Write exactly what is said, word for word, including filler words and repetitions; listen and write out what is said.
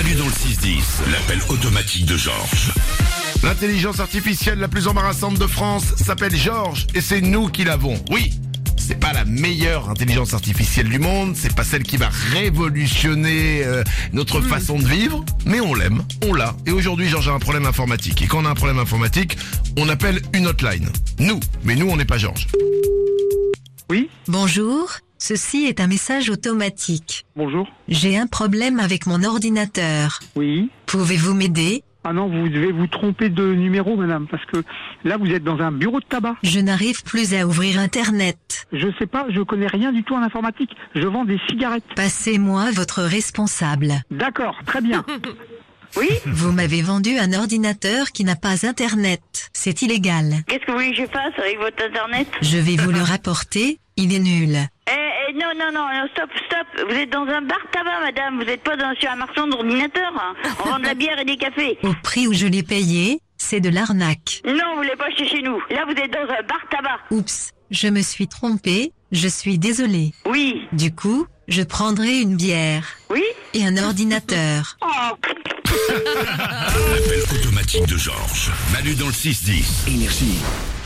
Manu dans le six dix, l'appel automatique de Georges. L'intelligence artificielle la plus embarrassante de France s'appelle Georges et c'est nous qui l'avons. Oui, c'est pas la meilleure intelligence artificielle du monde, c'est pas celle qui va révolutionner euh, notre mmh. façon de vivre, mais on l'aime, on l'a. Et aujourd'hui, Georges a un problème informatique. Et quand on a un problème informatique, on appelle une hotline. Nous, mais nous, on n'est pas Georges. Oui. Bonjour, ceci est un message automatique. Bonjour. J'ai un problème avec mon ordinateur. Oui. Pouvez-vous m'aider ? Ah non, vous devez vous tromper de numéro, madame, parce que là, vous êtes dans un bureau de tabac. Je n'arrive plus à ouvrir Internet. Je sais pas, je connais rien du tout en informatique. Je vends des cigarettes. Passez-moi votre responsable. D'accord, très bien. Oui. Vous m'avez vendu un ordinateur qui n'a pas Internet. C'est illégal. Qu'est-ce que vous voulez que je fasse avec votre Internet? Je vais vous le rapporter. Il est nul. Eh, eh, non, non, non, non, stop, stop. Vous êtes dans un bar tabac, madame. Vous n'êtes pas dans, sur un marchand d'ordinateur. Hein. On vend de la bière et des cafés. Au prix où je l'ai payé, c'est de l'arnaque. Non, vous voulez pas acheter chez nous. Là, vous êtes dans un bar tabac. Oups, je me suis trompée. Je suis désolée. Oui. Du coup, je prendrai une bière. Oui. Et un ordinateur. Oh. L'appel automatique de Georges. Manu dans le six dix. Énergie.